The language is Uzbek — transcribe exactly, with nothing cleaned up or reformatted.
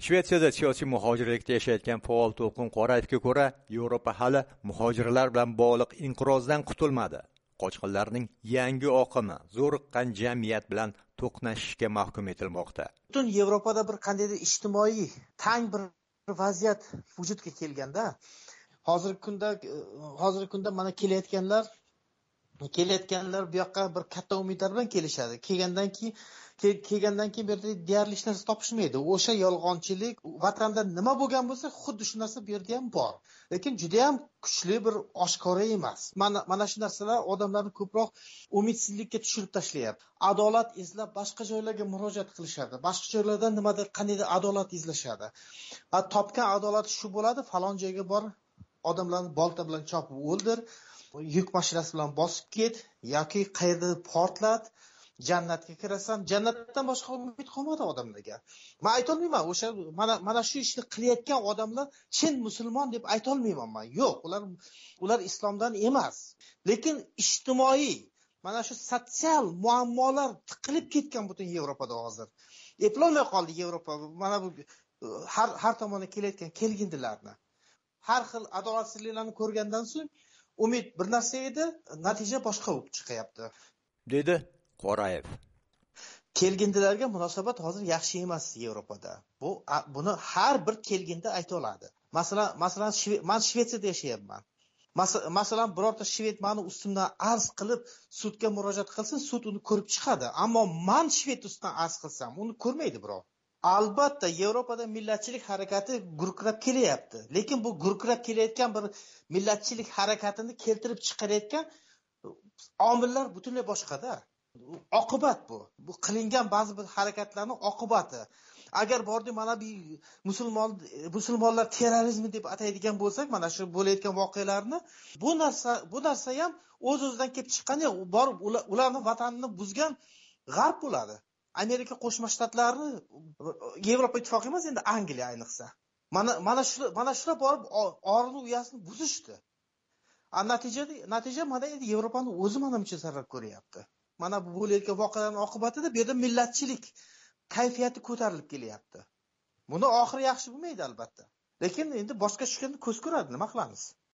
Shvetsiyada siyosiy muhojirlikda yashayotgan faol To'lqin Qorayevga ko'ra, Yevropa hali muhojirlar bilan bog'liq inqirozdan qutulmadi. Qochqinlarning yangi oqimi zo'riqqan jamiyat bilan to'qnashishga mahkum etilmoqda. Butun Yevropada bir qandaydir ijtimoiy tang bir vaziyat vujudga kelganda, hozirgi kunda hozirgi kunda mana kelayotganlar kelayotganlar bu yoqqa bir katta umidlar bilan kelishadi. Kelgandan keyin kelgandan keyin bu yerda deyarli hech narsa topishmaydi. O'sha yolg'onchilik vatanda nima bo'lgan bo'lsa, xuddi shu narsa bu yerda ham bor. Lekin juda ham kuchli bir oshkora emas. Mana mana shu narsalar odamlarni ko'proq umidsizlikka tushirib tashlayapti. Adolat izlab boshqa joylarga murojaat qilishadi. Boshqa joylardan nimadir qandaydir adolat izlashadi. Va topgan adolati shu bo'ladi, falon joyga bor, odamlarni bolta bilan chopib o'ldir, yuk mashinasi bilan bosib ket yoki qayerda portlat, jannatga kirasan. Jannatdan boshqa umid qolmadi odamlarga. Men ayta olmayman, o'sha mana mana shu ishni qilayotgan odamlar chin musulmon deb ayta olmayman men. Yo'q, ular ular islomdan emas. Lekin ijtimoiy mana shu sotsial muammolar tiqilib ketgan butun Yevropada hozir. Eplolmay qoldi Yevropa. Mana bu har har tomonga kelayotgan kelgindilarni. Har xil adolatsizliklarni ko'rgandan so'ng umid bir narsa edi, natija boshqa bo'lib chiqyapti, dedi Qorayev. Kelgindilarga munosabat hozir yaxshi emas Yevropada. Bu buni har bir kelginda ayta oladi. Masalan, masalan men Shvetsiyada yashayapman. Masalan, birorta shved meni ustimdan arz qilib sudga murojaat qilsin, sud uni ko'rib chiqadi. Ammo men shved ustidan arz qilsam, uni ko'rmaydi birov. Albatta, Yevropada millatchilik harakati gurkirab kelyapti. Lekin bu gurkirab kelayotgan bir millatchilik harakatini keltirib chiqarayotgan omillar butunlay boshqada. Oqibat bu. Bu qilingan ba'zi bir harakatlarning oqibati. Agar bordi mana bu musulmon musulmonlar terrorizmi deb ataydigan bo'lsak, mana shu bo'layotgan voqealarni, bu narsa bu narsa ham o'z-o'zidan kelib chiqqan, borib ularning vatanini buzgan g'arb bo'ladi. Amerika Qo'shma Shtatlarini, Yevropa ittifoqi emas, endi Angliya ayniqsa. Mana mana shu mana shular borib orini uyasini buzishdi. A natijada natija mana endi Yevropaning o'zi mana buncha zarar ko'ryapti. Mana bu bo'layotgan voqealarning oqibatida bu yerda millatchilik kayfiyati ko'tarilib kelyapti. Buni oxiri yaxshi bo'lmaydi albatta. Lekin endi boshqa tushganda ko'z ko'radi, nima qilamiz?